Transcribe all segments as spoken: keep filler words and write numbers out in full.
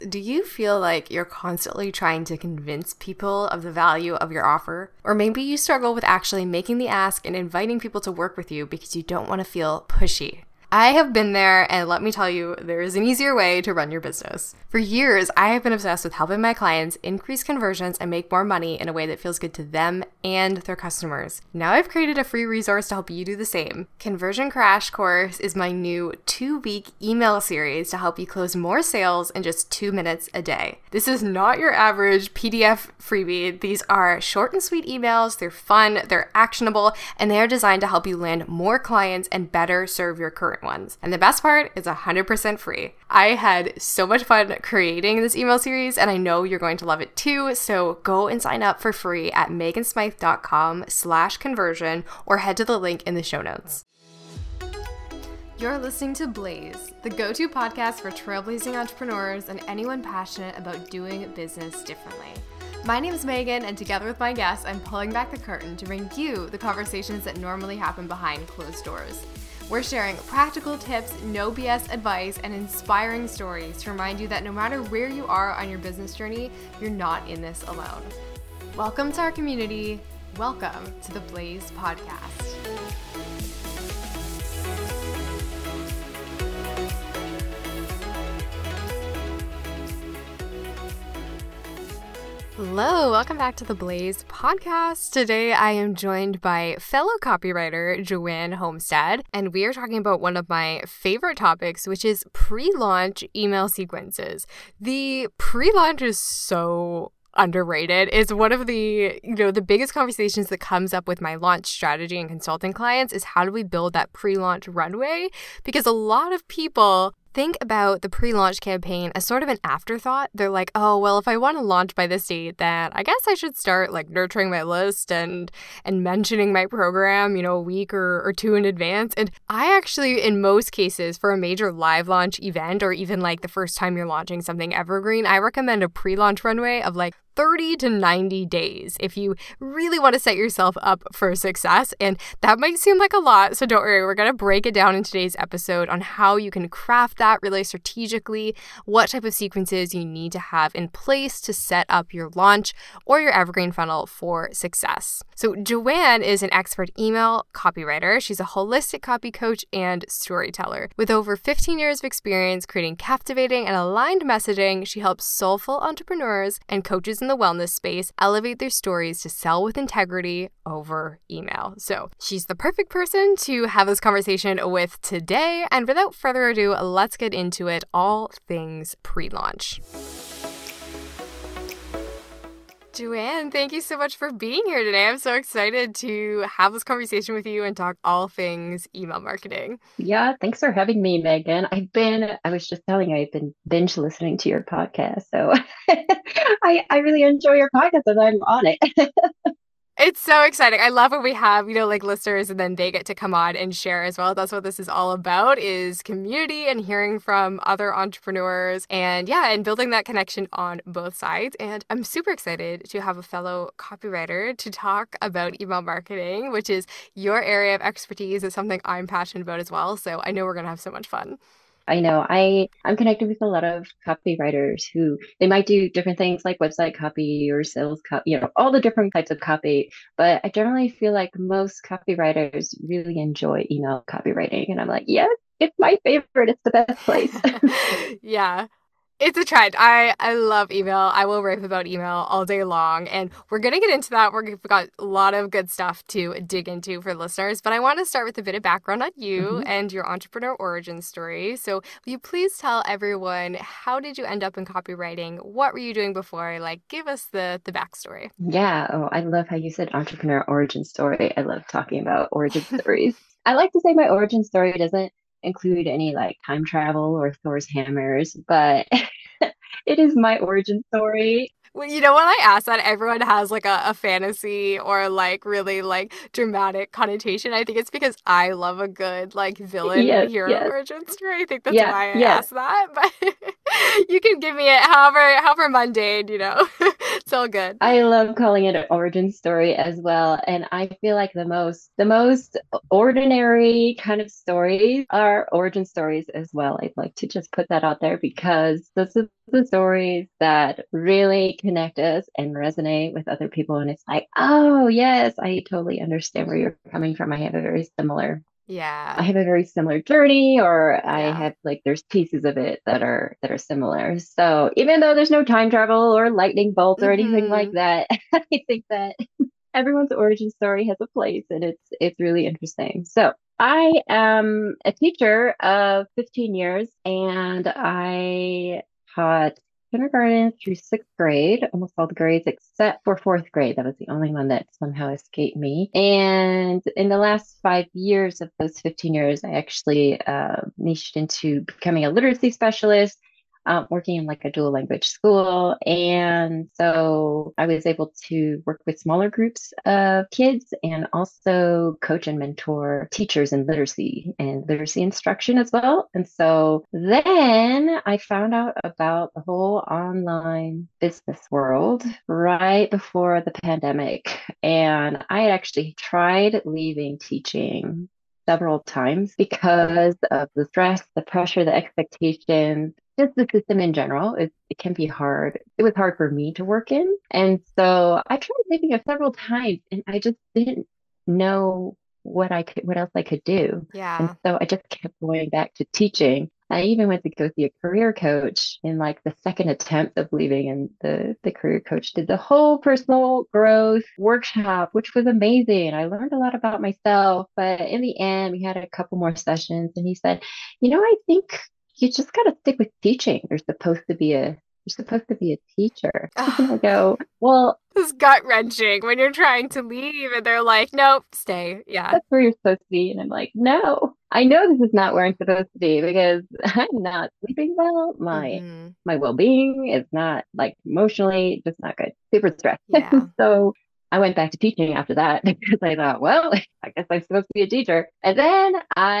Do you feel like you're constantly trying to convince people of the value of your offer? Or maybe you struggle with actually making the ask and inviting people to work with you because you don't want to feel pushy. I have been there, and let me tell you, there is an easier way to run your business. For years, I have been obsessed with helping my clients increase conversions and make more money in a way that feels good to them and their customers. Now I've created a free resource to help you do the same. Conversion Crash Course is my new two-week email series to help you close more sales in just two minutes a day. This is not your average P D F freebie. These are short and sweet emails. They're fun, they're actionable, and they are designed to help you land more clients and better serve your current ones. And the best part is one hundred percent free. I had so much fun creating this email series, and I know you're going to love it too. So go and sign up for free at megansmythe.com slash conversion or head to the link in the show notes. You're listening to Blaze, the go-to podcast for trailblazing entrepreneurs and anyone passionate about doing business differently. My name is Megan, and together with my guests, I'm pulling back the curtain to bring you the conversations that normally happen behind closed doors. We're sharing practical tips, no B S advice, and inspiring stories to remind you that no matter where you are on your business journey, you're not in this alone. Welcome to our community. Welcome to the Blaze Podcast. Hello, welcome back to the Blaze Podcast. Today I am joined by fellow copywriter Joanne Homestead, and we are talking about one of my favorite topics, which is pre-launch email sequences. The pre-launch is so underrated. It's one of the, you know, the biggest conversations that comes up with my launch strategy and consulting clients is how do we build that pre-launch runway? Because a lot of people think about the pre-launch campaign as sort of an afterthought. They're like, oh, well, if I want to launch by this date, then I guess I should start like nurturing my list and and mentioning my program, you know, a week or, or two in advance. And I actually, in most cases, for a major live launch event or even like the first time you're launching something evergreen, I recommend a pre-launch runway of like thirty to ninety days if you really want to set yourself up for success. And that might seem like a lot, so don't worry. We're going to break it down in today's episode on how you can craft that really strategically, what type of sequences you need to have in place to set up your launch or your evergreen funnel for success. So Joanne is an expert email copywriter. She's a holistic copy coach and storyteller. With over fifteen years of experience creating captivating and aligned messaging, she helps soulful entrepreneurs and coaches in the wellness space elevate their stories to sell with integrity over email. So she's the perfect person to have this conversation with today. And without further ado, let's get into it, all things pre-launch. Joanne, thank you so much for being here today. I'm so excited to have this conversation with you and talk all things email marketing. Yeah, thanks for having me, Megan. I've been, I was just telling you, I've been binge listening to your podcast. So I, I really enjoy your podcast and I'm on it. It's so exciting. I love when we have, you know, like listeners and then they get to come on and share as well. That's what this is all about, is community and hearing from other entrepreneurs and yeah, and building that connection on both sides. And I'm super excited to have a fellow copywriter to talk about email marketing, which is your area of expertise. It's something I'm passionate about as well. So I know we're going to have so much fun. I know I, I'm connected with a lot of copywriters who they might do different things like website copy or sales copy, you know, all the different types of copy. But I generally feel like most copywriters really enjoy email copywriting. And I'm like, yeah, it's my favorite. It's the best place. Yeah. It's a trend. I, I love email. I will rave about email all day long. And we're going to get into that. We're, we've got a lot of good stuff to dig into for listeners. But I want to start with a bit of background on you mm-hmm. and your entrepreneur origin story. So will you please tell everyone, how did you end up in copywriting? What were you doing before? Like, give us the, the backstory. Yeah. Oh, I love how you said entrepreneur origin story. I love talking about origin stories. I like to say my origin story doesn't include any like time travel or Thor's hammers, but it is my origin story. Well, you know, when I ask that, everyone has like a, a fantasy or like really like dramatic connotation. I think it's because I love a good like villain yes, hero yes. origin story. I think that's yeah, why I yes. asked that. But you can give me it however however mundane, you know. It's all good. I love calling it an origin story as well. And I feel like the most the most ordinary kind of stories are origin stories as well. I'd like to just put that out there because this is the stories that really connect us and resonate with other people. And it's like, oh, yes, I totally understand where you're coming from. I have a very similar I Yeah. have a very similar journey, or I Yeah. have like there's pieces of it that are that are similar. So even though there's no time travel or lightning bolts or anything like Mm-hmm. that, I think that everyone's origin story has a place, and it's it's really interesting. So I am a teacher of fifteen years, and I taught kindergarten through sixth grade, almost all the grades except for fourth grade. That was the only one that somehow escaped me. And in the last five years of those fifteen years, I actually uh, niched into becoming a literacy specialist, um, working in like a dual language school. And so I was able to work with smaller groups of kids and also coach and mentor teachers in literacy and literacy instruction as well. And so then I found out about the whole online business world right before the pandemic. And I had actually tried leaving teaching several times because of the stress, the pressure, the expectations, just the system in general. It, it can be hard. It was hard for me to work in. And so I tried leaving it several times and I just didn't know what I could, what else I could do. And Yeah. so I just kept going back to teaching. I even went to go see a career coach in like the second attempt of leaving, and the the career coach did the whole personal growth workshop, which was amazing. I learned a lot about myself, but in the end, we had a couple more sessions, and he said, "You know, I think you just got to stick with teaching. You're supposed to be a you're supposed to be a teacher." And I go, "Well, This is gut wrenching when you're trying to leave and they're like, nope, stay. Yeah. that's where you're supposed to be." And I'm like, "No, I know this is not where I'm supposed to be because I'm not sleeping well. My Mm-hmm. my well-being is not like emotionally just not good. Super stressed." Yeah. So I went back to teaching after that because I thought, well, I guess I'm supposed to be a teacher. And then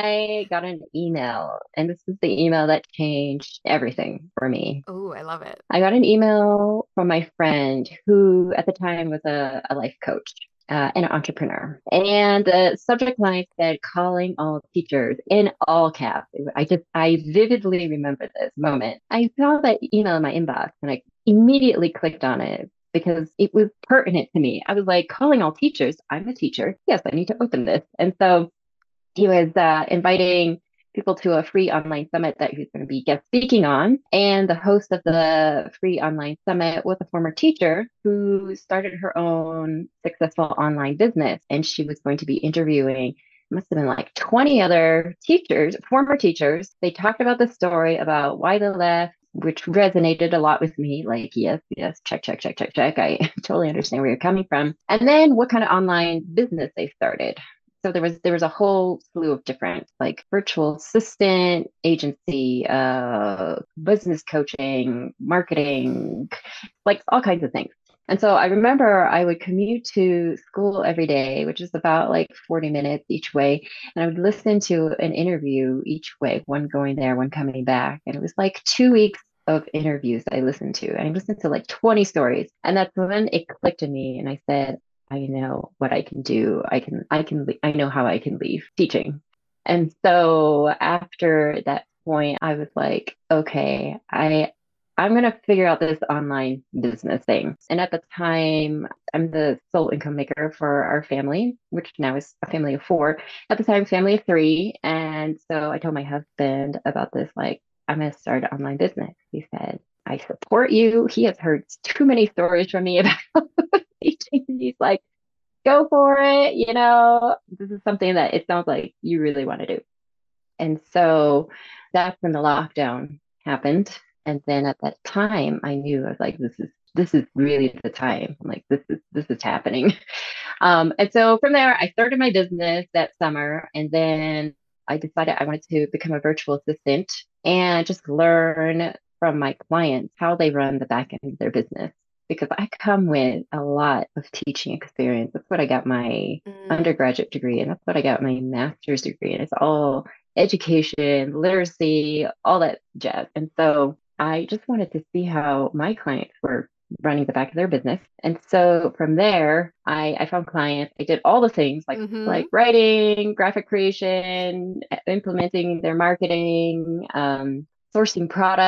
I got an email, and this is the email that changed everything for me. Oh, I love it. I got an email from my friend who at the time was a, a life coach. Uh, and an entrepreneur. And the subject line said, calling all teachers in all caps. I just, I vividly remember this moment. I saw that email in my inbox and I immediately clicked on it because it was pertinent to me. I was like, calling all teachers. I'm a teacher. Yes, I need to open this. And so he was uh, inviting people to a free online summit that he was going to be guest speaking on. And the host of the free online summit was a former teacher who started her own successful online business. And she was going to be interviewing, must have been like twenty other teachers, former teachers. They talked about the story about why they left, which resonated a lot with me. Like, yes, yes, check, check, check, check, check. I totally understand where you're coming from. And then what kind of online business they started. So there was there was a whole slew of different like virtual assistant, agency, uh, business coaching, marketing, like all kinds of things. And so I remember I would commute to school every day, which is about like forty minutes each way. And I would listen to an interview each way, one going there, one coming back. And it was like two weeks of interviews I listened to. And I listened to like twenty stories. And that's when it clicked in me. And I said, I know what I can do. I can, I can, I know how I can leave teaching. And so after that point, I was like, okay, I, I'm going to figure out this online business thing. And at the time, I'm the sole income maker for our family, which now is a family of four. At the time, family of three. And so I told my husband about this, like, I'm going to start an online business. He said, I support you. He has heard too many stories from me about teaching. He's like, go for it. You know, this is something that it sounds like you really want to do. And so that's when the lockdown happened. And then at that time, I knew I was like, this is this is really the time. I'm like, this is this is happening. Um, and so from there, I started my business that summer, and then I decided I wanted to become a virtual assistant and just learn from my clients how they run the back end of their business. Because I come with a lot of teaching experience. That's what I got my Mm, undergraduate degree, and that's what I got my master's degree. And it's all education, literacy, all that jazz. And so I just wanted to see how my clients were running the back of their business. And so from there, I, I found clients. I did all the things like mm-hmm. like writing, graphic creation, implementing their marketing, um, sourcing products,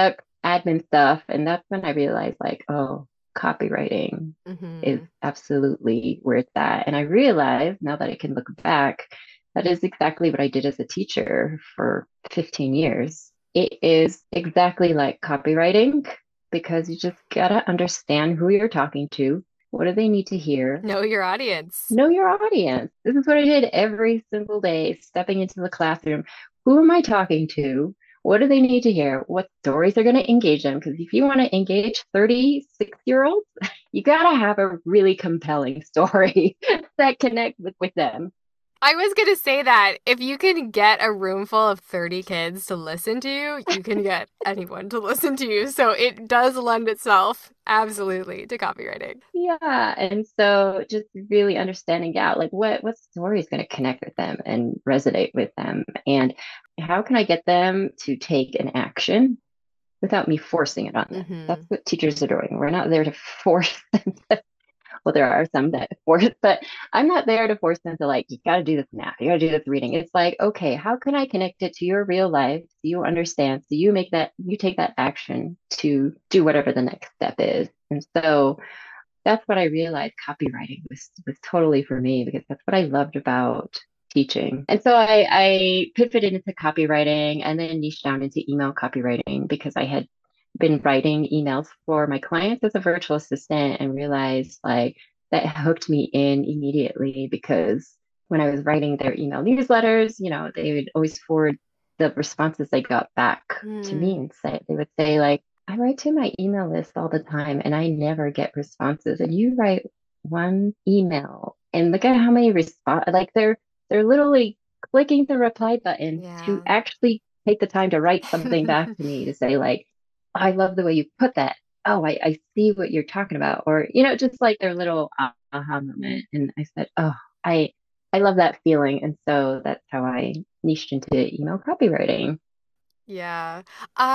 admin stuff. And that's when I realized like, oh, copywriting is Hmm. absolutely where it's at. And I realized now that I can look back, that is exactly what I did as a teacher for fifteen years. It is exactly like copywriting because you just gotta understand who you're talking to. What do they need to hear? Know your audience. Know your audience. This is what I did every single day, stepping into the classroom. Who am I talking to? What do they need to hear? What stories are going to engage them? Because if you want to engage thirty-six year olds, you got to have a really compelling story that connect with, with them. I was going to say that if you can get a room full of thirty kids to listen to you, you can get anyone to listen to you. So it does lend itself absolutely to copywriting. Yeah. And so just really understanding out like what what story is going to connect with them and resonate with them. And how can I get them to take an action without me forcing it on them? That's Hmm. what teachers are doing. We're not there to force them to, well, there are some that force, but I'm not there to force them to like, you got to do this math, you got to do this reading. It's like, okay, how can I connect it to your real life so you understand, so you make that, you take that action to do whatever the next step is. And so that's what I realized copywriting was was totally for me because that's what I loved about teaching. And so I, I pivoted into copywriting and then niched down into email copywriting because I had been writing emails for my clients as a virtual assistant and realized like that hooked me in immediately because when I was writing their email newsletters, you know, they would always forward the responses they got back to me Mm. and say they would say like, I write to my email list all the time and I never get responses. And you write one email and look at how many response like they're they're literally clicking the reply button to Yeah. actually take the time to write something back to me to say like, I love the way you put that. Oh, I, I see what you're talking about. Or, you know, just like their little aha moment. And I said, oh, I I love that feeling. And so that's how I niched into email copywriting. Yeah,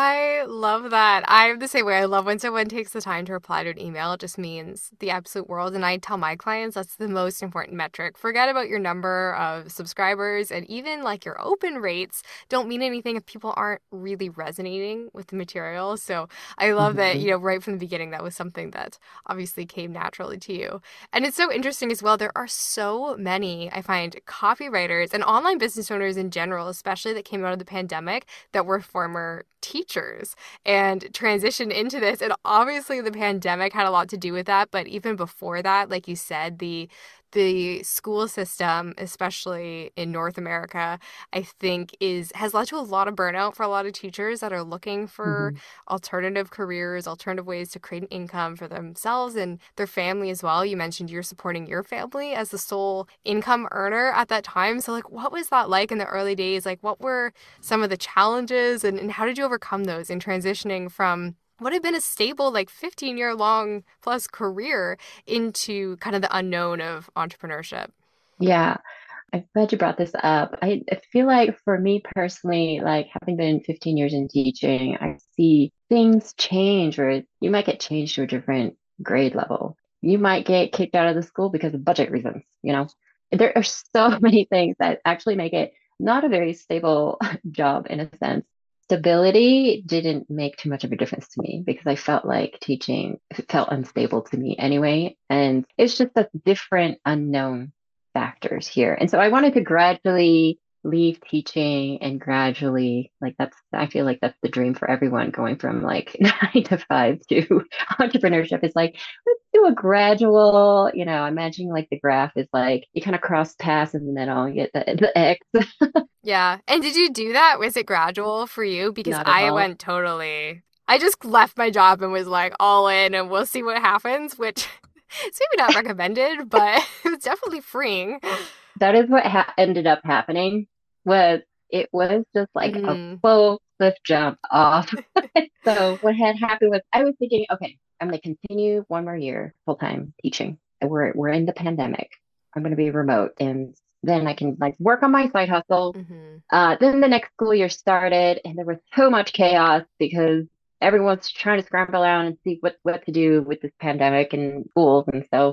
I love that. I'm the same way. I love when someone takes the time to reply to an email. It just means the absolute world. And I tell my clients that's the most important metric. Forget about your number of subscribers and even like your open rates don't mean anything if people aren't really resonating with the material. So I love that, you Mhm. know, right from the beginning, that was something that obviously came naturally to you. And it's so interesting as well. There are so many, I find, copywriters and online business owners in general, especially that came out of the pandemic that were former teachers and transitioned into this. And obviously, the pandemic had a lot to do with that. But even before that, like you said, the the school system, especially in North America, I think is has led to a lot of burnout for a lot of teachers that are looking for Mhm. alternative careers, alternative ways to create an income for themselves and their family as well. You mentioned you're supporting your family as the sole income earner at that time. So like what was that like in the early days? Like what were some of the challenges and, and how did you overcome those in transitioning from what had been a stable, like fifteen year long plus career into kind of the unknown of entrepreneurship? Yeah, I'm glad you brought this up. I, I feel like for me personally, like having been fifteen years in teaching, I see things change or you might get changed to a different grade level. You might get kicked out of the school because of budget reasons, you know. There are so many things that actually make it not a very stable job in a sense. Stability didn't make too much of a difference to me because I felt like teaching felt unstable to me anyway. And it's just a different unknown factors here. And so I wanted to gradually leave teaching and gradually, like that's, I feel like that's the dream for everyone going from like nine to five to entrepreneurship. It's like, let's do a gradual, you know, imagining like the graph is like you kind of cross paths in the middle, you get the, the X. Yeah. And did you do that? Was it gradual for you? Because Not at I all. went totally, I just left my job and was like all in and we'll see what happens, which it's maybe not recommended, but it was definitely freeing. That is what ha ended up happening was it was just like a Hmm. full cliff jump off. So what had happened was I was thinking, okay, I'm going to continue one more year full time teaching. We're we're in the pandemic. I'm going to be remote, and then I can like work on my side hustle. Hmm. Uh, then the next school year started, and there was so much chaos because everyone's trying to scramble around and see what what to do with this pandemic and schools, and so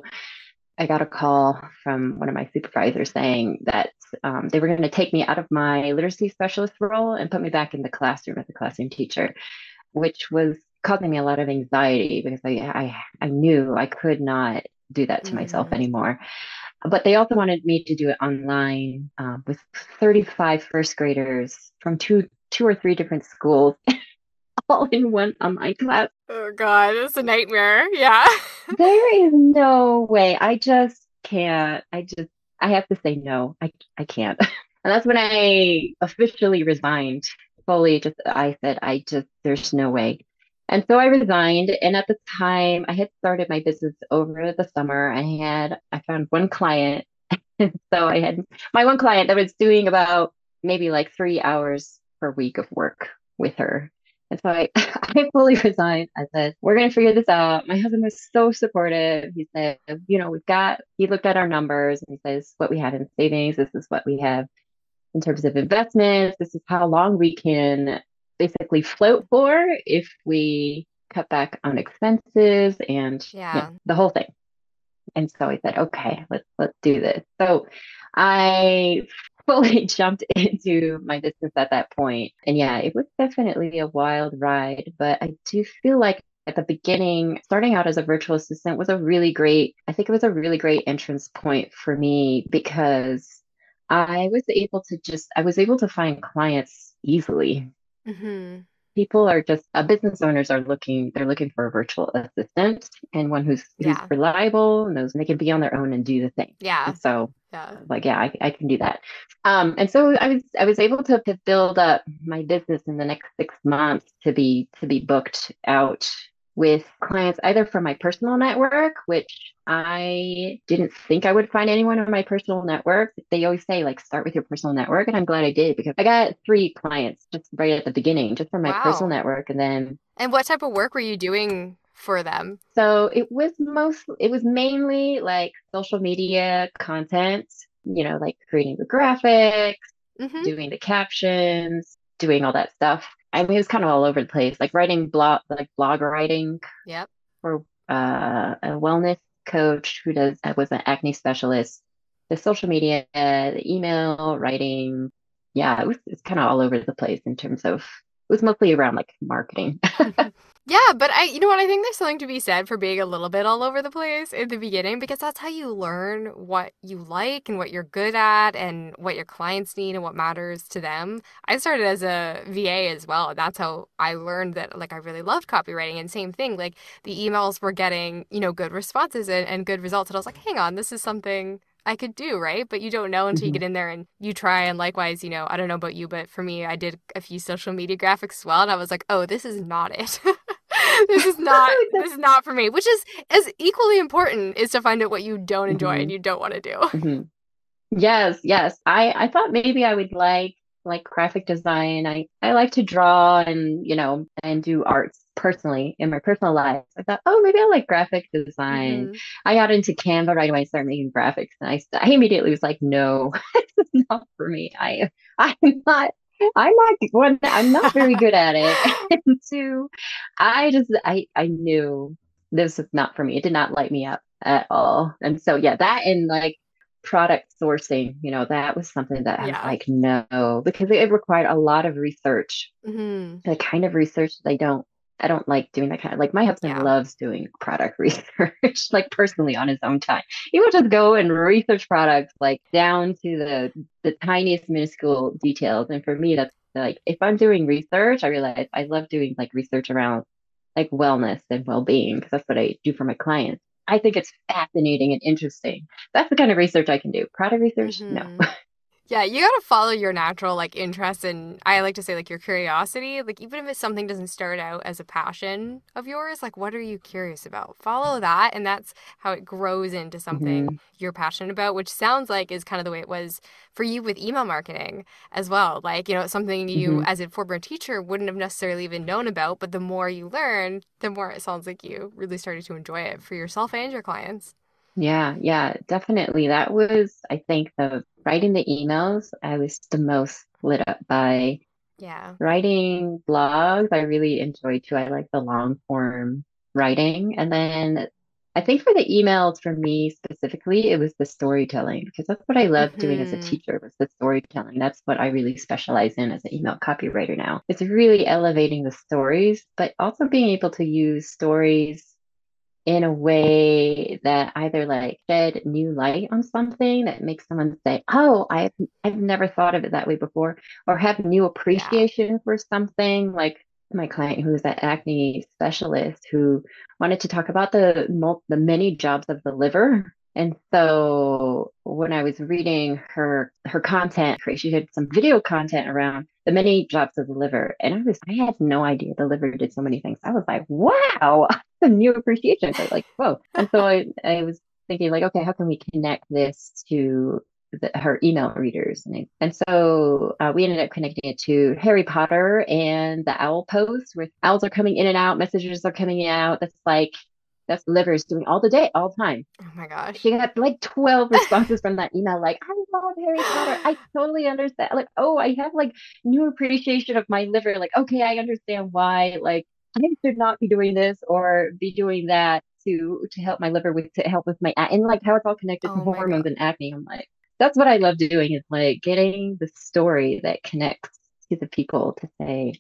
I got a call from one of my supervisors saying that um, they were going to take me out of my literacy specialist role and put me back in the classroom as a classroom teacher. which was causing me a lot of anxiety because I, I, I knew I could not do that to myself Mm. anymore. But they also wanted me to do it online uh, with thirty-five first graders from two, two or three different schools, all in one online class. Oh God, it's a nightmare. Yeah. There is no way. I just can't. I just, I have to say no. I, I can't. And that's when I officially resigned fully. Just, I said, I just, there's no way. And so I resigned. And at the time, I had started my business over the summer. I had, I found one client. So I had my one client that was doing about maybe like three hours per week of work with her. And so I, I fully resigned. I said, we're going to figure this out. My husband was so supportive. He said, you know, we've got, he looked at our numbers and he says, what we have in savings, this is what we have in terms of investments. This is how long we can basically float for if we cut back on expenses and, you know, Yeah. the whole thing. And so I said, okay, let's let's do this. So I fully jumped into my business at that point. And yeah, it was definitely a wild ride, but I do feel like at the beginning, starting out as a virtual assistant was a really great, I think it was a really great entrance point for me because I was able to just, I was able to find clients easily. Hmm. People are just uh, business owners are looking they're looking for a virtual assistant and one who's who's Yeah. reliable, knows they can be on their own and do the thing. Yeah. And so Yeah. like yeah, I, I can do that. Um, and so I was I was able to, to build up my business in the next six months to be to be booked out with clients either from my personal network, which I didn't think I would find anyone in my personal network. They always say like start with your personal network, and I'm glad I did because I got three clients just right at the beginning, just from my personal Wow. network, and then And what type of work were you doing for them? so it was most, it was mainly like social media content, you know, like creating the graphics, Hmm. doing the captions, doing all that stuff. I mean, it was kind of all over the place, like writing blog, like blog writing Yep. for uh, a wellness coach who does, uh, was an acne specialist, the social media, the email writing. Yeah, it was, it's kind of all over the place in terms of, it was mostly around like marketing. Yeah, but I, you know what? I think there's something to be said for being a little bit all over the place in the beginning because that's how you learn what you like and what you're good at and what your clients need and what matters to them. I started as a V A as well. And that's how I learned that, like, I really loved copywriting. And same thing, like, the emails were getting, you know, good responses and, and good results. And I was like, hang on, this is something I could do, right? But you don't know until you Mhm. get in there and you try. And likewise, you know, I don't know about you, but for me, I did a few social media graphics as well. And I was like, oh, this is not it. This is not this is not for me, which is as equally important is to find out what you don't enjoy and Mhm. you don't want to do. Mhm. Yes, yes. I I thought maybe I would like like graphic design. I I like to draw and, you know, and do arts personally in my personal life. I thought, oh, maybe I like graphic design. Hmm. I got into Canva right away, and started making graphics, and I st- I immediately was like, no, this is not for me. I I'm not I'm not one, I'm not very good at it. And two, I just I I knew this was not for me. It did not light me up at all. And so yeah, that and like product sourcing, you know, that was something that I was Yeah. like, no, because it required a lot of research, Hmm. the kind of research that I don't, I don't like doing that kind of, like my husband Yeah. loves doing product research, like personally on his own time. He will just go and research products like down to the, the tiniest minuscule details. And for me, that's like, if I'm doing research, I realize I love doing like research around like wellness and well-being because that's what I do for my clients. I think it's fascinating and interesting. That's the kind of research I can do. Product research, no. Hmm. Yeah, you gotta follow your natural like interest and I like to say like your curiosity. Like even if it's something doesn't start out as a passion of yours, like what are you curious about? Follow that and that's how it grows into something Hmm. you're passionate about, which sounds like is kind of the way it was for you with email marketing as well. Like, you know, it's something you Hmm. as a former teacher wouldn't have necessarily even known about, but the more you learn, the more it sounds like you really started to enjoy it for yourself and your clients. Yeah, yeah, definitely. That was, I think, the writing the emails, I was the most lit up by Yeah. writing blogs. I really enjoy too. I like the long form writing. And then I think for the emails for me specifically, it was the storytelling because that's what I loved doing as a Hmm. teacher was the storytelling. That's what I really specialize in as an email copywriter now. It's really elevating the stories, but also being able to use stories in a way that either like shed new light on something that makes someone say, "Oh, I've I've never thought of it that way before," or have new Yeah. appreciation for something. Like my client who is an acne specialist who wanted to talk about the mul the many jobs of the liver. And so when I was reading her her content, she had some video content around the many jobs of the liver. And I was I had no idea the liver did so many things. I was like, wow, a new appreciation. So like, whoa. And so I, I was thinking like, okay, how can we connect this to the, her email readers? And, and so uh, we ended up connecting it to Harry Potter and the owl post where owls are coming in and out, messages are coming out. That's like, that's Livers doing all the day, all the time. Oh my gosh. She got like twelve responses from that email, like, I love Harry Potter. I totally understand. Like, oh, I have like new appreciation of my liver. Like, okay, I understand why. Like, I should not be doing this or be doing that to to help my liver with to help with my and like how it's all connected to Oh my hormones God. and acne. I'm like, that's what I love doing is like getting the story that connects to the people to say,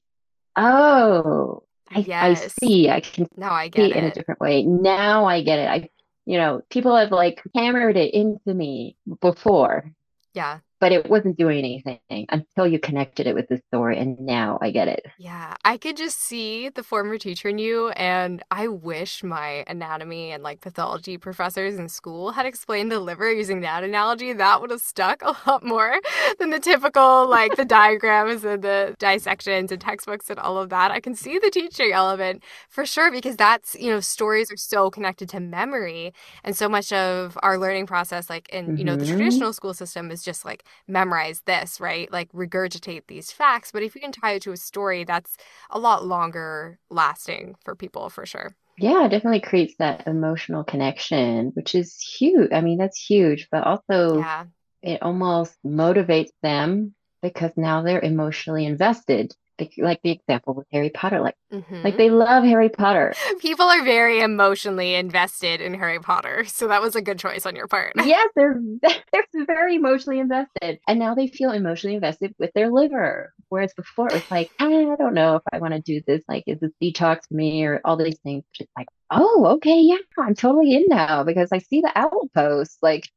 oh, I I Yes. see. I can Now I see get it in a it. different way. Now I get it. I, you know, people have like hammered it into me before, Yeah. but it wasn't doing anything until you connected it with the story, and now I get it. Yeah, I could just see the former teacher in you, and I wish my anatomy and like pathology professors in school had explained the liver using that analogy. That would have stuck a lot more than the typical like the diagrams and the dissections and textbooks and all of that. I can see the teaching element for sure because that's, you know, stories are so connected to memory, and so much of our learning process, like in, you know, the Hmm. traditional school system is just like memorize this, right? Like regurgitate these facts. But if you can tie it to a story, that's a lot longer lasting for people for sure. Yeah, it definitely creates that emotional connection, which is huge. I mean, that's huge, but also Yeah. it almost motivates them because now they're emotionally invested. Like like the example with Harry Potter, like like Hmm. they love Harry Potter. People are very emotionally invested in Harry Potter, so that was a good choice on your part. Yes, they're they're very emotionally invested, and now they feel emotionally invested with their liver. Whereas before it was like, "Ah, I don't know if I want to do this. Like, is this detox for me or all these things?" It's like, oh, okay, yeah, I'm totally in now because I see the owl post. Like,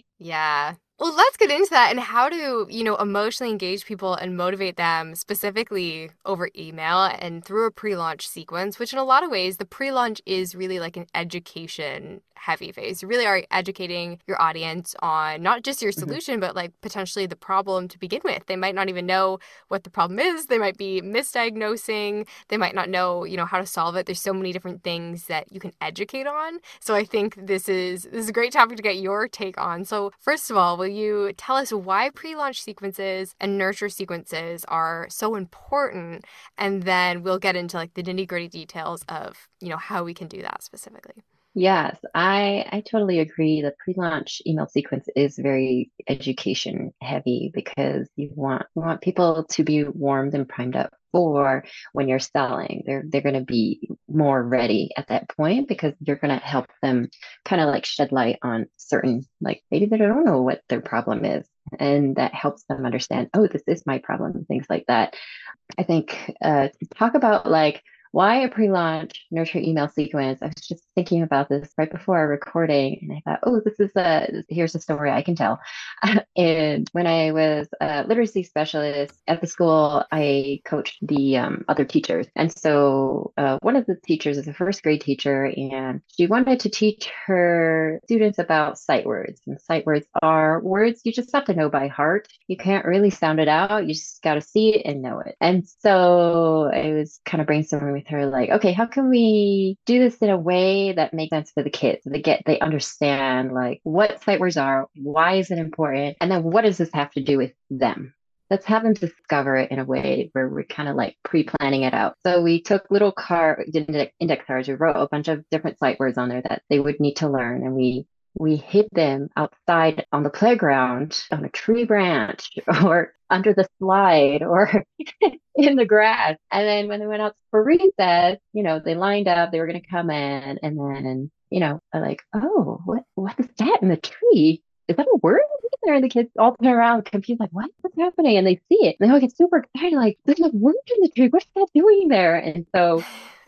Yeah. Well, let's get into that and how to, you know, emotionally engage people and motivate them specifically over email and through a pre-launch sequence, which in a lot of ways, the pre-launch is really like an education heavy phase. You really are educating your audience on not just your mhm. solution, but like potentially the problem to begin with. They might not even know what the problem is. They might be misdiagnosing. They might not know, you know, how to solve it. There's so many different things that you can educate on. So I think this is this is a great topic to get your take on. So first of all, will you tell us why pre-launch sequences and nurture sequences are so important? And then we'll get into like the nitty-gritty details of, you know, how we can do that specifically. Yes, I I totally agree. The pre-launch email sequence is very education heavy because you want you want people to be warmed and primed up for when you're selling. They're they're going to be more ready at that point because you're going to help them kind of like shed light on certain like maybe they don't know what their problem is. And that helps them understand, oh, this is my problem, and things like that. I think uh, to talk about like why a pre-launch nurture email sequence. I was just thinking about this right before our recording, and I thought, oh, this is a here's a story I can tell. And when I was a literacy specialist at the school, I coached the um, other teachers, and so uh, one of the teachers is a first grade teacher, and she wanted to teach her students about sight words. And sight words are words you just have to know by heart. You can't really sound it out. You just got to see it and know it. And so I was kind of brainstorming with her, like, okay, how can we do this in a way that makes sense for the kids? So they get, they understand like what sight words are, why is it important, and then what does this have to do with them? Let's have them discover it in a way where we're kind of like pre-planning it out. So we took little card index cards. We wrote a bunch of different sight words on there that they would need to learn, and we we hid them outside on the playground on a tree branch or under the slide or in the grass. And then when they went out for recess, you know, they lined up, they were going to come in, and then, you know, I'm like, oh, what, what is that in the tree? Is that a word in there? And the kids all turn around confused, like, what? What's happening? And they see it. And they all get super excited, like, there's a word in the tree. What's that doing there? And so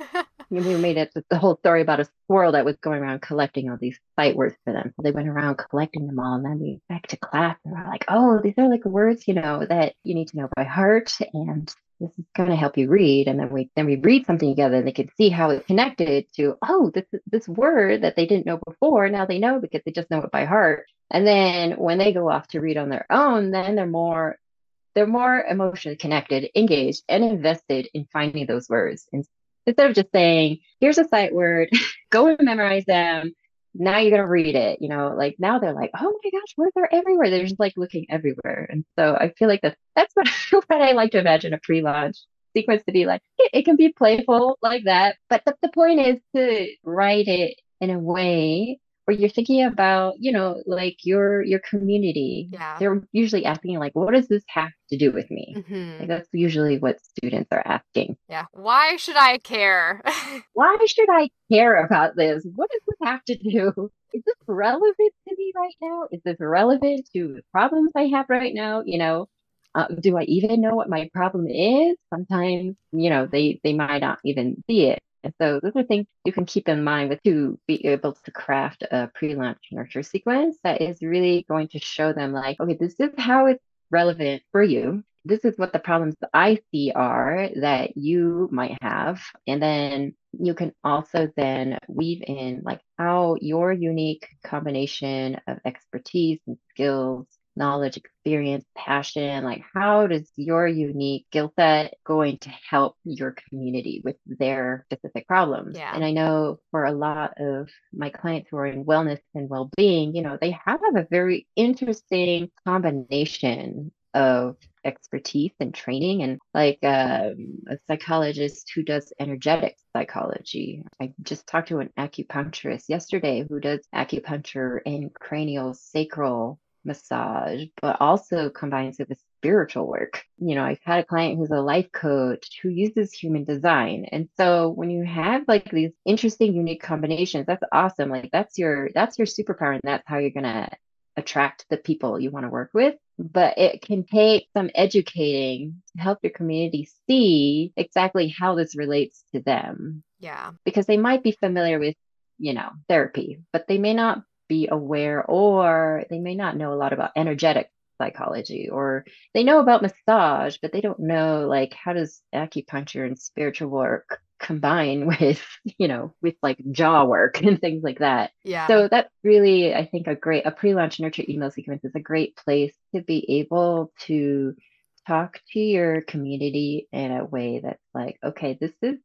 we made it the whole story about a squirrel that was going around collecting all these sight words for them. So they went around collecting them all, and then we back to class, and we're like, oh, these are like words, you know, that you need to know by heart, and this is going to help you read. And then we then we read something together, and they could see how it's connected to, oh, this this word that they didn't know before, now they know because they just know it by heart. And then when they go off to read on their own, then they're more they're more emotionally connected, engaged, and invested in finding those words. And instead of just saying, here's a sight word, go and memorize them. Now you're going to read it. You know, like now they're like, oh my gosh, words are everywhere. They're just like looking everywhere. And so I feel like that's, that's what, what I like to imagine a pre-launch sequence to be like. It, it can be playful like that. But the, the point is to write it in a way where you're thinking about, you know, like your your community. Yeah. They're usually asking like, what does this have to do with me? Mm-hmm. Like that's usually what students are asking. Yeah. Why should I care? Why should I care about this? What does this have to do? Is this relevant to me right now? Is this relevant to the problems I have right now? You know, uh, do I even know what my problem is? Sometimes, you know, they they might not even see it. And so those are things you can keep in mind with to be able to craft a pre-launch nurture sequence that is really going to show them like, okay, this is how it's relevant for you. This is what the problems I see are that you might have. And then you can also then weave in like how your unique combination of expertise and skills, knowledge, experience, passion, like how does your unique skill set going to help your community with their specific problems? Yeah. And I know for a lot of my clients who are in wellness and well-being, you know, they have a very interesting combination of expertise and training, and like um, a psychologist who does energetic psychology. I just talked to an acupuncturist yesterday who does acupuncture and cranial sacral massage, but also combines it with spiritual work. You know, I've had a client who's a life coach who uses human design. And so when you have like these interesting, unique combinations, that's awesome. Like that's your that's your superpower, and that's how you're gonna attract the people you want to work with. But it can take some educating to help your community see exactly how this relates to them. Yeah. Because they might be familiar with, you know, therapy, but they may not be aware, or they may not know a lot about energetic psychology, or they know about massage, but they don't know like how does acupuncture and spiritual work combine with, you know, with like jaw work and things like that. Yeah. So that's really, I think, a great, a pre-launch nurture email sequence is a great place to be able to talk to your community in a way that's like, okay, this is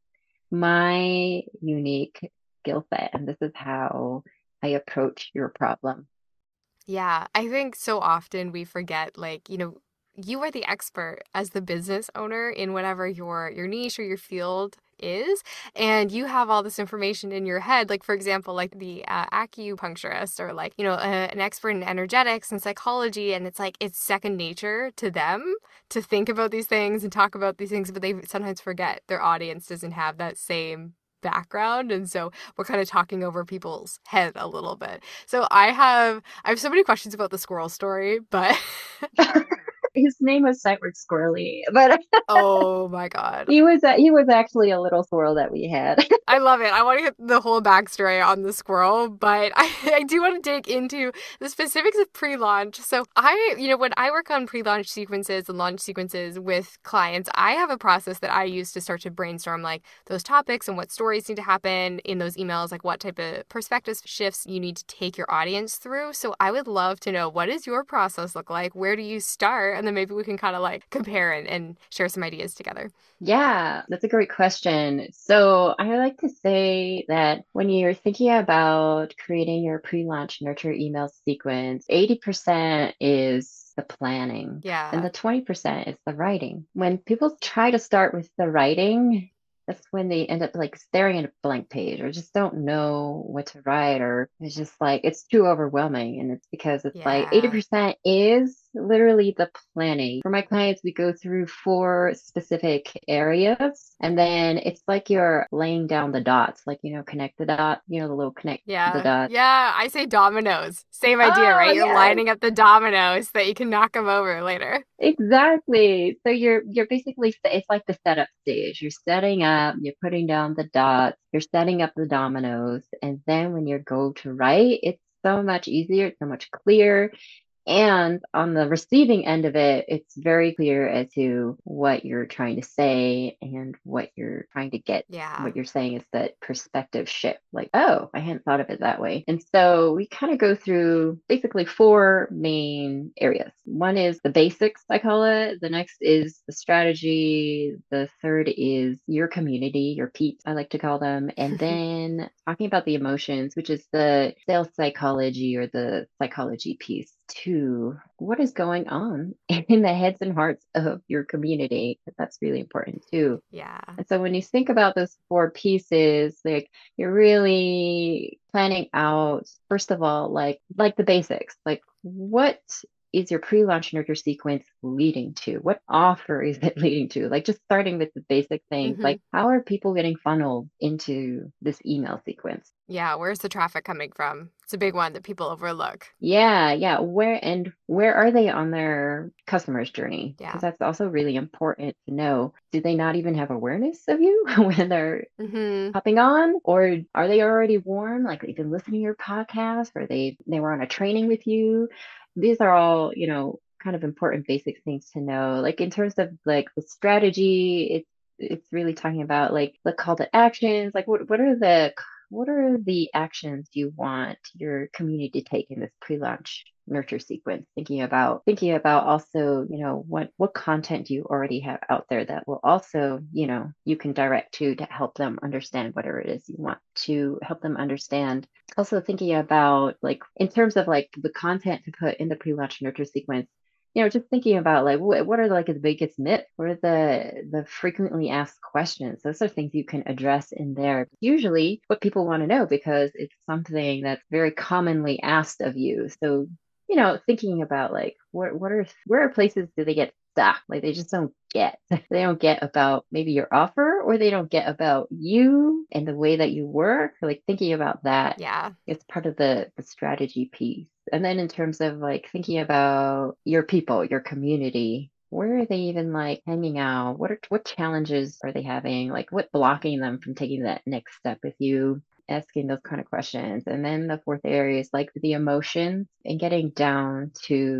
my unique skill set, and this is how I approach your problem. Yeah, I think so often we forget, like, you know, you are the expert as the business owner in whatever your your niche or your field is, and you have all this information in your head. Like, for example, like the uh, acupuncturist, or like, you know, a, an expert in energetics and psychology, and it's like it's second nature to them to think about these things and talk about these things, but they sometimes forget their audience doesn't have that same background, and so we're kind of talking over people's head a little bit. So I have I have so many questions about the squirrel story, but His name was Sightward Squirrely, but oh my god, he was a, he was actually a little squirrel that we had. I love it. I want to get the whole backstory on the squirrel, but I, I do want to dig into the specifics of pre-launch. So I, you know, when I work on pre-launch sequences and launch sequences with clients, I have a process that I use to start to brainstorm like those topics and what stories need to happen in those emails, like what type of perspective shifts you need to take your audience through. So I would love to know, what does your process look like? Where do you start? And then maybe we can kind of like compare and, and share some ideas together. Yeah, that's a great question. So I like to say that when you're thinking about creating your pre-launch nurture email sequence, eighty percent is the planning, Yeah. and the twenty percent is the writing. When people try to start with the writing, that's when they end up like staring at a blank page, or just don't know what to write, or it's just like it's too overwhelming. And it's because it's like Yeah. eighty percent is literally the planning. For my clients, we go through four specific areas, and then it's like you're laying down the dots, like, you know, connect the dot, you know, the little connect the Yeah. dots. Yeah. I say dominoes. Same idea, Oh, right? You're yes, lining up the dominoes so that you can knock them over later. exactly. So you're you're basically it's like the setup stage. You're setting up, you're putting down the dots, you're setting up the dominoes, and then when you go to write, it's so much easier, it's so much clearer. And on the receiving end of it, it's very clear as to what you're trying to say and what you're trying to get. Yeah. What you're saying is that perspective shift, like, oh, I hadn't thought of it that way. And so we kind of go through basically four main areas. One is the basics, I call it. The next is the strategy. The third is your community, your peeps, I like to call them. And then talking about the emotions, which is the sales psychology or the psychology piece to what is going on in the heads and hearts of your community. That's really important too. Yeah. And so when you think about those four pieces, like you're really planning out, first of all, like like the basics, like what is your pre-launch nurture sequence leading to? What offer is it leading to? Like just starting with the basic things, Hmm. like how are people getting funneled into this email sequence? Yeah. Where's the traffic coming from? It's a big one that people overlook. Yeah, yeah. Where and where are they on their customer's journey? Yeah. Because that's also really important to know. Do they not even have awareness of you when they're Hmm. hopping on, or are they already warm? Like they've been listening to your podcast, or they they were on a training with you. These are all, you know, kind of important basic things to know. Like in terms of like the strategy, it's it's really talking about like the call to actions. Like what what are the what are the actions you want your community to take in this pre-launch nurture sequence? Thinking about thinking about also, you know, what what content do you already have out there that will also, you know, you can direct to to help them understand whatever it is you want to help them understand. Also thinking about like in terms of like the content to put in the pre-launch nurture sequence, you know, just thinking about like what, what are like the biggest myths? What are the the frequently asked questions? Those are things you can address in there. Usually, what people want to know because it's something that's very commonly asked of you. So, you know, thinking about like what what are where are places do they get stuck? Like they just don't get. They don't get about maybe your offer, or they don't get about you and the way that you work. Like thinking about that Yeah. it's part of the the strategy piece. And then in terms of like thinking about your people, your community, where are they even like hanging out? What are what challenges are they having? Like what blocking them from taking that next step with you? Asking those kind of questions. And then the fourth area is like the emotions and getting down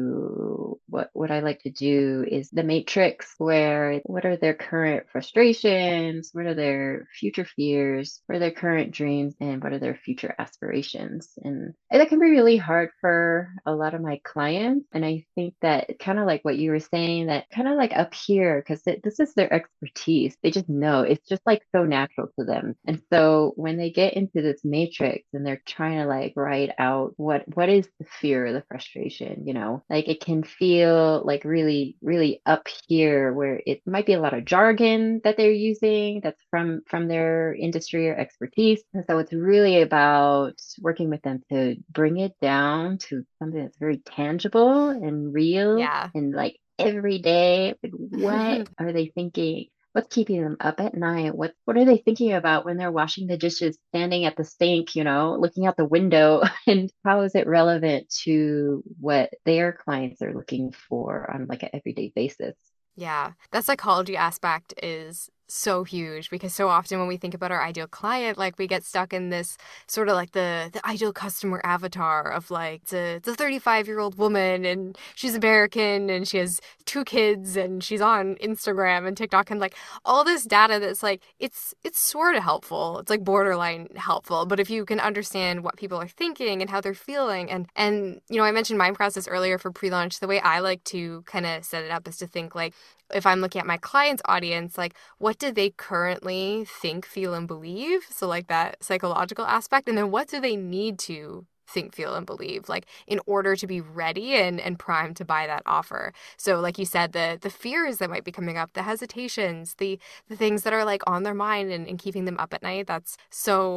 to what what I like to do is the matrix where what are their current frustrations, what are their future fears, what are their current dreams, and what are their future aspirations. And that can be really hard for a lot of my clients. And I think that kind of like what you were saying, that kind of like up here, because this is their expertise. They just know it's just like so natural to them. And so when they get into this matrix and they're trying to like write out what what is the fear, the frustration, you know, like it can feel like really, really up here where it might be a lot of jargon that they're using that's from from their industry or expertise. And so it's really about working with them to bring it down to something that's very tangible and real Yeah. and like every day. Like what are they thinking? What's keeping them up at night? What what are they thinking about when they're washing the dishes, standing at the sink, you know, looking out the window? And how is it relevant to what their clients are looking for on like an everyday basis? Yeah, that psychology aspect is so huge because so often when we think about our ideal client, like we get stuck in this sort of like the the ideal customer avatar of like the the thirty-five year old woman, and she's American and she has two kids and she's on Instagram and TikTok, and like all this data that's like it's it's sort of helpful. It's like borderline helpful, but if you can understand what people are thinking and how they're feeling, and and you know, I mentioned my process earlier for pre-launch. The way I like to kind of set it up is to think like, if I'm looking at my client's audience, like what do they currently think, feel, and believe? So like that psychological aspect. And then what do they need to think, feel, and believe, like in order to be ready and, and primed to buy that offer? So like you said, the the fears that might be coming up, the hesitations, the the things that are like on their mind and, and keeping them up at night, that's so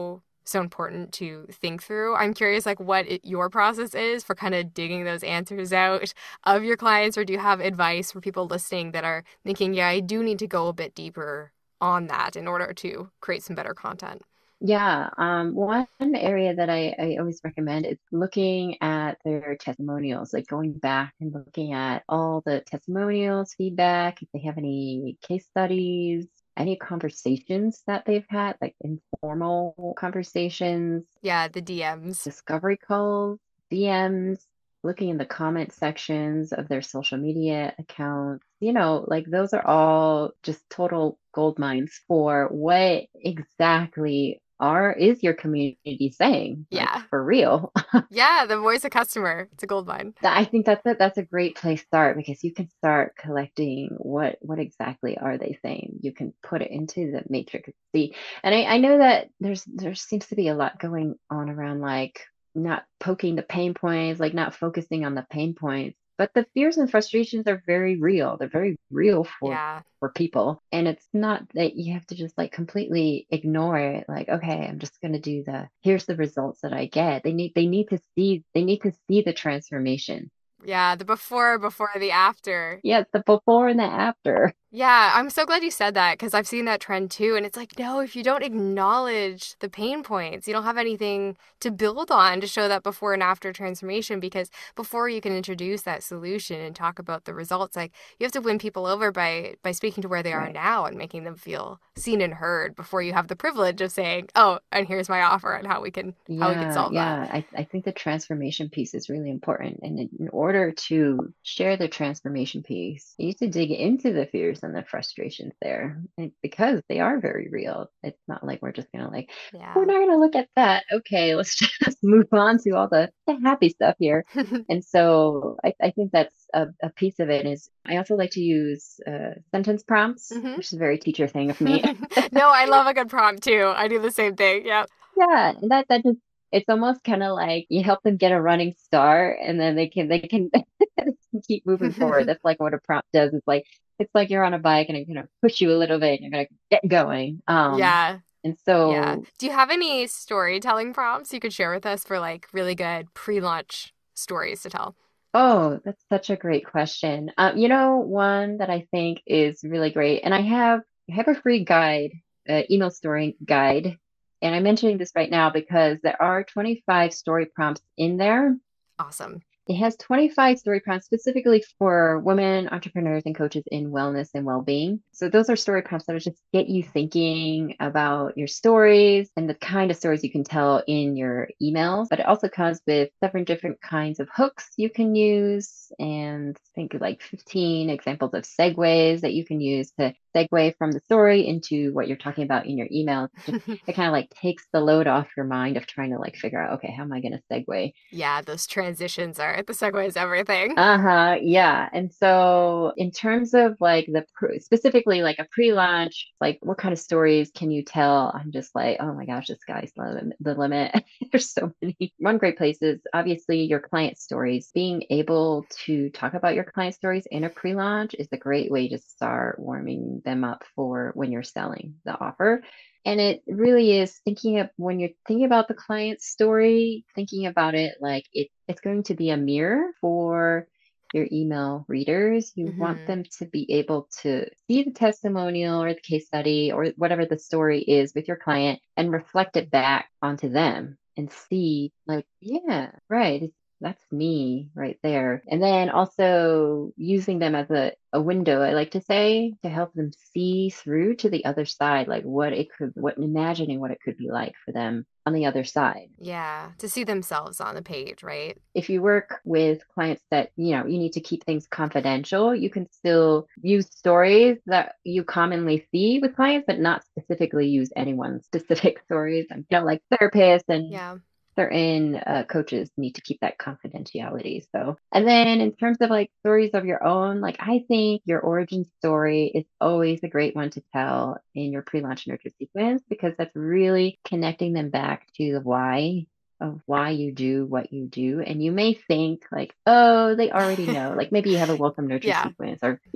so important to think through. I'm curious, like, what it, your process is for kind of digging those answers out of your clients, or do you have advice for people listening that are thinking, yeah, I do need to go a bit deeper on that in order to create some better content? Yeah, um, one area that I, I always recommend is looking at their testimonials, like going back and looking at all the testimonials, feedback, if they have any case studies, any conversations that they've had, like informal conversations, Yeah, the D Ms. discovery calls, D Ms, looking in the comment sections of their social media accounts. You know, like those are all just total gold mines for what exactly are is your community saying, like Yeah. for real. Yeah, the voice of customer. It's a gold mine. I think that's a, that's a great place to start because you can start collecting what what exactly are they saying. You can put it into the matrix. See, and I, I know that there's there seems to be a lot going on around like not poking the pain points, like not focusing on the pain points. But the fears and frustrations are very real. They're very real for Yeah. for people. And it's not that you have to just like completely ignore it. Like, okay, I'm just gonna do the here's the results that I get. They need they need to see they need to see the transformation. Yeah, the before, before the after. Yes, the before and the after. Yeah, I'm so glad you said that because I've seen that trend too. And it's like, no, if you don't acknowledge the pain points, you don't have anything to build on to show that before and after transformation. Because before you can introduce that solution and talk about the results, like you have to win people over by by speaking to where they are Right. now and making them feel seen and heard before you have the privilege of saying, oh, and here's my offer and how we can how we can Yeah, solve that. yeah. I, I think the transformation piece is really important. And in, in order to share the transformation piece, you need to dig into the fears and the frustrations there and because they are very real. It's not like we're just gonna like, we're Yeah. not gonna look at that. Okay, let's just move on to all the, the happy stuff here. And so I, I think that's a, a piece of it is I also like to use uh, sentence prompts, hmm which is a very teacher thing of me. No, I love a good prompt too. I do the same thing. Yeah. Yeah, and that that just it's almost kind of like you help them get a running start and then they can they can, they can keep moving forward. That's like what a prompt does. It's like it's like you're on a bike and it's gonna push you a little bit and you're gonna get going. Um Yeah. and Yeah. so Do you have any storytelling prompts you could share with us for like really good pre-launch stories to tell? oh, that's such a great question. Um, you know, one that I think is really great, and I have I have a free guide, uh, email story guide, and I'm mentioning this right now because there are twenty-five story prompts in there. Awesome. It has twenty-five story prompts specifically for women entrepreneurs and coaches in wellness and well-being. So those are story prompts that will just get you thinking about your stories and the kind of stories you can tell in your emails. But it also comes with seven different kinds of hooks you can use and I think like fifteen examples of segues that you can use to segue from the story into what you're talking about in your email. Just it kind of like takes the load off your mind of trying to like figure out, okay, how am I going to segue? Yeah, those transitions are the segues everything. Uh-huh, yeah. And so in terms of like the pr specifically like a pre-launch, like what kind of stories can you tell? I'm just like, oh my gosh, the sky's the lim- the limit. There's so many. One great place is obviously your client stories. Being able to talk about your client stories in a pre-launch is a great way to start warming them up for when you're selling the offer. And it really is thinking of when you're thinking about the client story, thinking about it like it, it's going to be a mirror for your email readers. You want hmm them to be able to see the testimonial or the case study or whatever the story is with your client and reflect it back onto them and see, like, yeah, right. It's, that's me right there. And then also using them as a, a window, I like to say, to help them see through to the other side, like what it could, what imagining what it could be like for them on the other side. Yeah, to see themselves on the page, right? If you work with clients that, you know, you need to keep things confidential, you can still use stories that you commonly see with clients, but not specifically use anyone's specific stories. You know, like therapists and Yeah. certain uh, coaches need to keep that confidentiality. So, and then in terms of like stories of your own, like I think your origin story is always a great one to tell in your pre-launch nurture sequence because that's really connecting them back to the why of why you do what you do. And you may think like, oh, they already know. Like maybe you have a welcome nurture Yeah. sequence or, you know,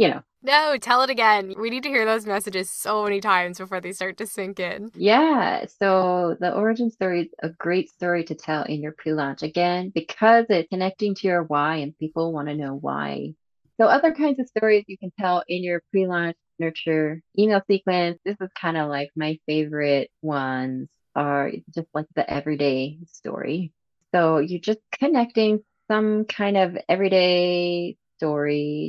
No, tell it again. We need to hear those messages so many times before they start to sink in. Yeah, so the origin story is a great story to tell in your pre-launch again because it's connecting to your why and people want to know why. So other kinds of stories you can tell in your pre-launch nurture email sequence. This is kind of like my favorite ones are just like the everyday story. So you're just connecting some kind of everyday story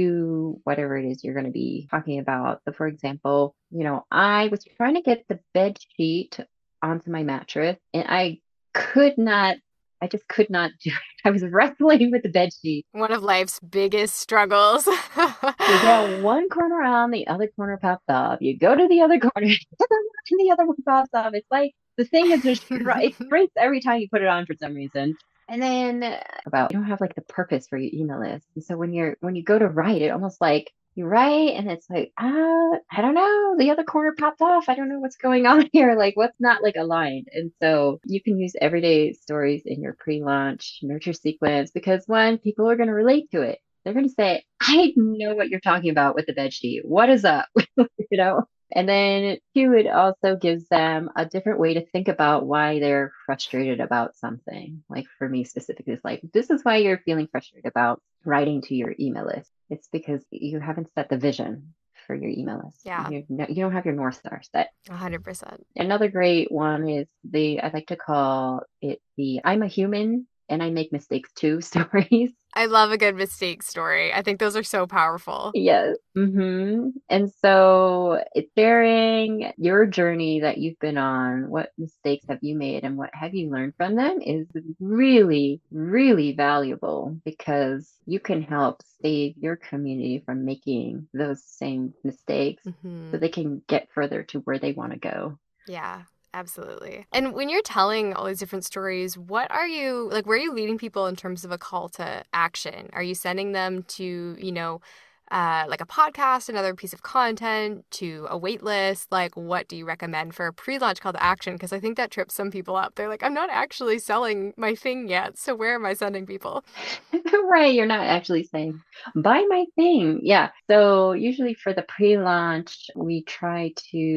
to whatever it is you're going to be talking about. So, for example, you know, I was trying to get the bed sheet onto my mattress and I could not, I just could not do it. I was wrestling with the bed sheet. One of life's biggest struggles. You get one corner on, the other corner pops off. You go to the other corner, and the other one pops off. It's like the thing is just it shrinks every time you put it on for some reason. And then uh, about you don't have like the purpose for your email list. And so when you're when you go to write, it almost like you write and it's like, ah, I don't know, the other corner popped off. I don't know what's going on here. Like what's not like aligned. And so you can use everyday stories in your pre-launch nurture sequence because one, people are going to relate to it. They're going to say, I know what you're talking about with the bed sheet. What is up? you know? And then two, it also gives them a different way to think about why they're frustrated about something. Like for me specifically, it's like, this is why you're feeling frustrated about writing to your email list. It's because you haven't set the vision for your email list. Yeah. You, you don't have your North Star set. one hundred percent. Another great one is the, I like to call it the I'm a human and I make mistakes too stories. I love a good mistake story. I think those are so powerful. Yes. Mm-hmm. And so it's sharing your journey that you've been on. What mistakes have you made and what have you learned from them is really, really valuable because you can help save your community from making those same mistakes Mm-hmm. so they can get further to where they want to go. Yeah. Absolutely. And when you're telling all these different stories, what are you like, where are you leading people in terms of a call to action? Are you sending them to, you know, uh, like a podcast, another piece of content, to a wait list? Like, what do you recommend for a pre-launch call to action? Because I think that trips some people up. They're like, I'm not actually selling my thing yet. So where am I sending people? Right. You're not actually saying, buy my thing. Yeah. So usually for the pre-launch, we try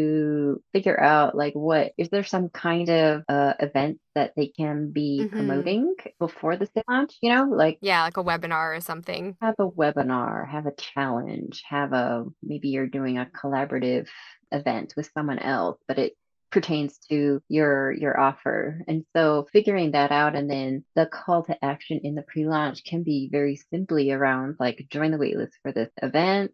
to figure out like what, is there some kind of uh, event that they can be Mm-hmm. promoting before the launch? You know, like Yeah, like a webinar or something. have a webinar, have a challenge, have a, maybe you're doing a collaborative event with someone else, but it pertains to your your offer. And so figuring that out and then the call to action in the pre-launch can be very simply around like join the waitlist for this event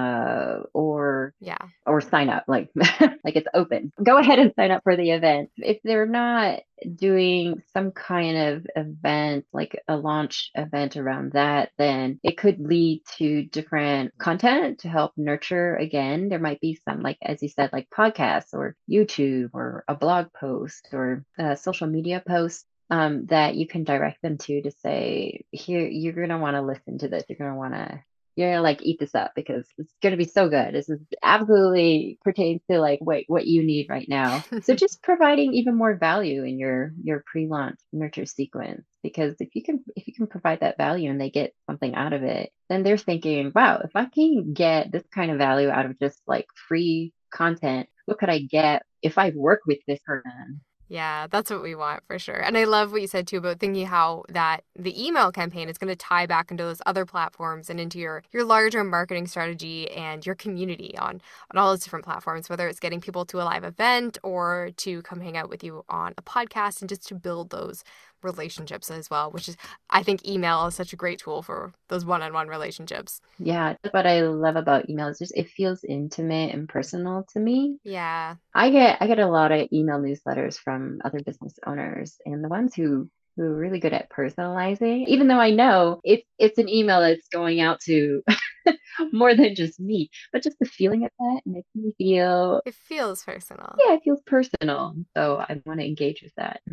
uh or Yeah. or sign up like like it's open. Go ahead and sign up for the event. If they're not doing some kind of event, like a launch event around that, then it could lead to different content to help nurture again. There might be some, like, as you said, like podcasts or YouTube or a blog post or a social media post um, that you can direct them to to say, here, you're going to want to listen to this. You're going to want to you're gonna like eat this up because it's gonna be so good. This is absolutely pertains to like what what you need right now. So just providing even more value in your your pre-launch nurture sequence because if you can if you can provide that value and they get something out of it, then they're thinking, wow, if I can get this kind of value out of just like free content, what could I get if I work with this person? Yeah, that's what we want for sure. And I love what you said too about thinking how that the email campaign is going to tie back into those other platforms and into your your larger marketing strategy and your community on on all those different platforms, whether it's getting people to a live event or to come hang out with you on a podcast and just to build those relationships as well, which is, I think email is such a great tool for those one-on-one relationships. Yeah, that's what I love about email is just it feels intimate and personal to me. Yeah. I get I get a lot of email newsletters from other business owners and the ones who who are really good at personalizing, even though I know it's it's an email that's going out to more than just me, but just the feeling of that makes me feel, It feels personal. yeah, it feels personal. So I want to engage with that.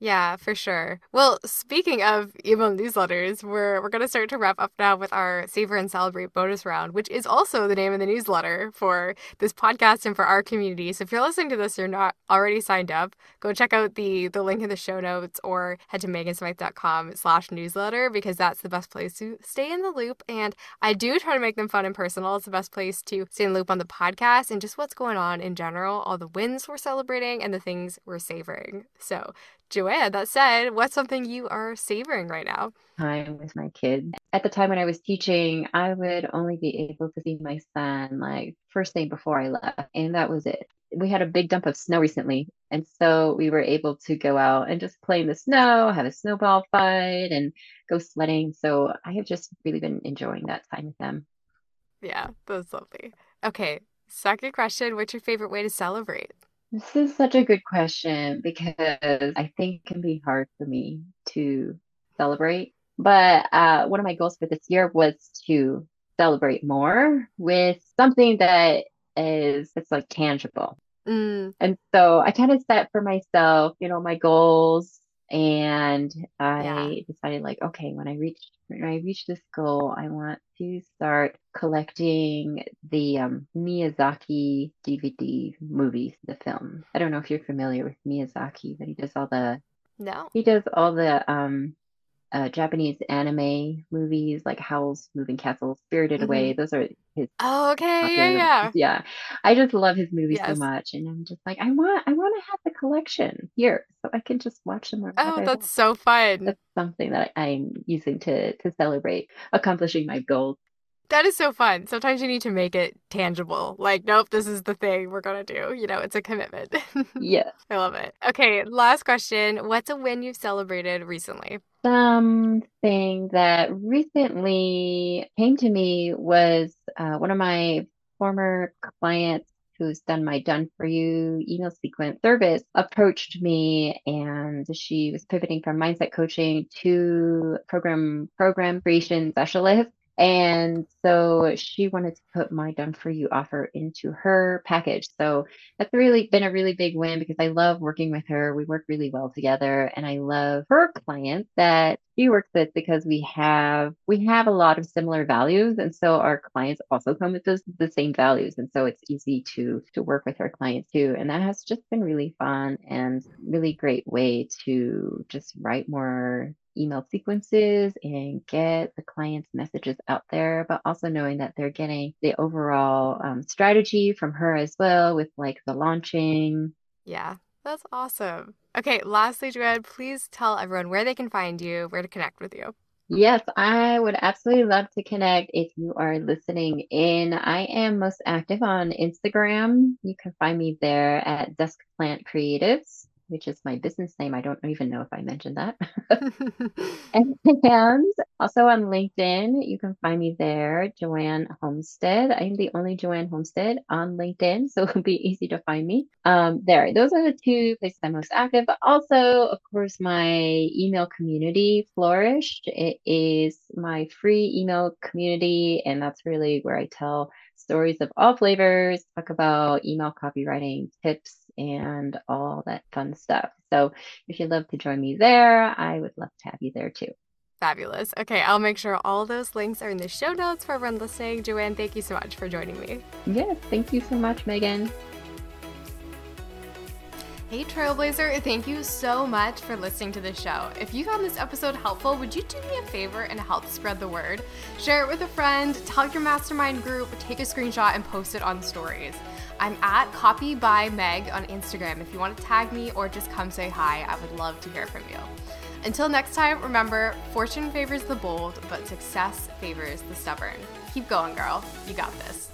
Yeah, for sure. Well, speaking of email newsletters, we're we're gonna start to wrap up now with our Savor and Celebrate bonus round, which is also the name of the newsletter for this podcast and for our community. So if you're listening to this, you're not already signed up, go check out the the link in the show notes or head to megansmythe.com slash newsletter because that's the best place to stay in the loop. And I do try to make them fun and personal. It's the best place to stay in the loop on the podcast and just what's going on in general, all the wins we're celebrating and the things we're savoring. So Joanne, that said, what's something you are savoring right now? Time with my kids. At the time when I was teaching, I would only be able to see my son like first thing before I left, and that was it. We had a big dump of snow recently, and so we were able to go out and just play in the snow, have a snowball fight, and go sledding. So I have just really been enjoying that time with them. Yeah, that's lovely. Okay, second question, what's your favorite way to celebrate? This is such a good question because I think it can be hard for me to celebrate. But uh, one of my goals for this year was to celebrate more with something that is it's like tangible. Mm, And so I kind of set for myself, you know, my goals, and yeah. I decided like, okay, when I reach when I reach this goal, I want to start collecting the um, Miyazaki D V D movies, the film. I don't know if you're familiar with Miyazaki, but he does all the No. he does all the um uh, Japanese anime movies like Howl's Moving Castle, Spirited Mm-hmm. Away. Those are his Oh, okay. Yeah, popular movies. yeah. Yeah. I just love his movies so Yes. much. And I'm just like, I want I want to have the collection here so I can just watch them whenever Oh, I that's want. so fun. That's something that I'm using to to celebrate accomplishing my goals. That is so fun. Sometimes you need to make it tangible. Like, nope, this is the thing we're gonna do. You know, it's a commitment. Yeah. I love it. Okay, last question. What's a win you've celebrated recently? Something that recently came to me was uh, one of my former clients who's done my Done For You email sequence service approached me, and she was pivoting from mindset coaching to program program creation specialist. And so she wanted to put my Done For You offer into her package. So that's really been a really big win because I love working with her. We work really well together, and I love her clients that she works with because we have we have a lot of similar values, and so our clients also come with those the same values, and so it's easy to to work with our clients too. And that has just been really fun and really great way to just write more email sequences and get the client's messages out there, but also knowing that they're getting the overall um, strategy from her as well with like the launching. Yeah, that's awesome. Okay, lastly, Joanne, please tell everyone where they can find you, where to connect with you. Yes, I would absolutely love to connect if you are listening in. I am most active on Instagram. You can find me there at Dusk Plant Creatives, which is my business name. I don't even know if I mentioned that. And also on LinkedIn, you can find me there, Joanne Homestead. I'm the only Joanne Homestead on LinkedIn, so it'll be easy to find me. Um, there, those are the two places I'm most active. But also, of course, my email community flourished. It is my free email community, and that's really where I tell stories of all flavors, talk about email copywriting tips and all that fun stuff. So if you'd love to join me there, I would love to have you there too. Fabulous. Okay, I'll make sure all those links are in the show notes for everyone listening. Joanne, thank you so much for joining me. Yes, thank you so much, Megan. Hey Trailblazer, thank you so much for listening to the show. If you found this episode helpful, would you do me a favor and help spread the word? Share it with a friend, tag your mastermind group, take a screenshot and post it on stories. I'm at Copy by Meg on Instagram if you want to tag me or just come say hi. I would love to hear from you. Until next time, remember, fortune favors the bold, but success favors the stubborn. Keep going, girl. You got this.